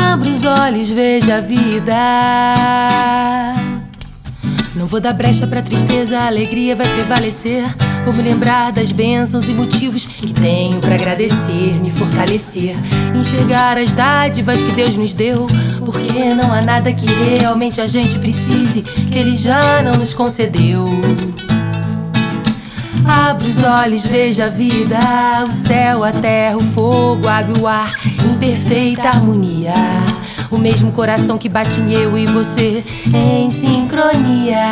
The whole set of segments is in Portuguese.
Abra os olhos, veja a vida. Não vou dar brecha pra tristeza, a alegria vai prevalecer. Vou me lembrar das bênçãos e motivos que tenho pra agradecer, me fortalecer, enxergar as dádivas que Deus nos deu, porque não há nada que realmente a gente precise que Ele já não nos concedeu. Abra os olhos, veja a vida, o céu, a terra, o fogo, a água e o ar, em perfeita harmonia. O mesmo coração que bate em eu e você, em sincronia.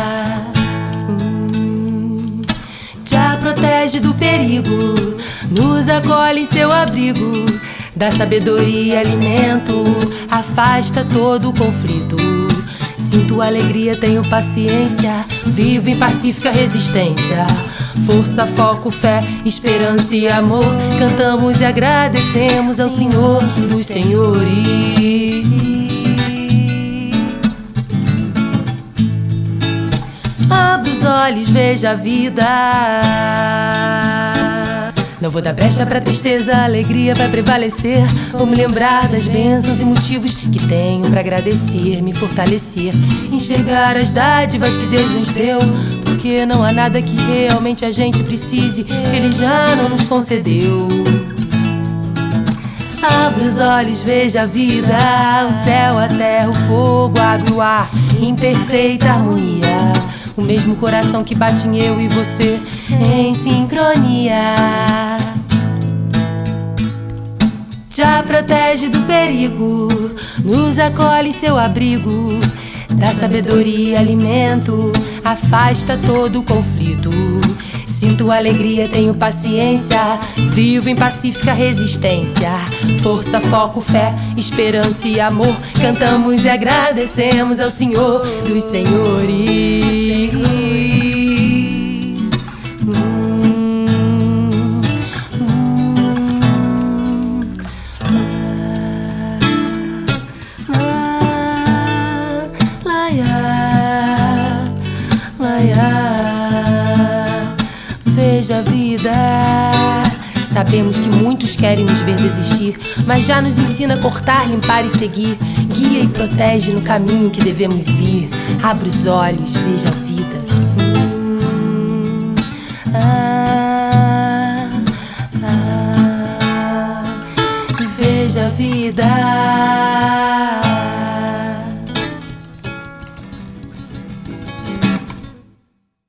Já protege do perigo, nos acolhe em seu abrigo, dá sabedoria e alimento, afasta todo o conflito. Sinto alegria, tenho paciência, vivo em pacífica resistência. Força, foco, fé, esperança e amor, cantamos e agradecemos ao Senhor dos Senhores. Abra os olhos, veja a vida. Não vou dar brecha pra tristeza, a alegria vai prevalecer. Vou me lembrar das bênçãos e motivos que tenho pra agradecer, me fortalecer, enxergar as dádivas que Deus nos deu, porque não há nada que realmente a gente precise que Ele já não nos concedeu. Abra os olhos, veja a vida, o céu, a terra, o fogo, a água e o ar, em perfeita harmonia. O mesmo coração que bate em eu e você, em sincronia. Já protege do perigo, nos acolhe em seu abrigo, dá sabedoria e alimento, afasta todo o conflito. Sinto alegria, tenho paciência, vivo em pacífica resistência. Força, foco, fé, esperança e amor, cantamos e agradecemos ao Senhor dos Senhores. Veja a vida. Sabemos que muitos querem nos ver desistir, mas já nos ensina a cortar, limpar e seguir. Guia e protege no caminho que devemos ir. Abra os olhos, veja a vida. Veja a vida.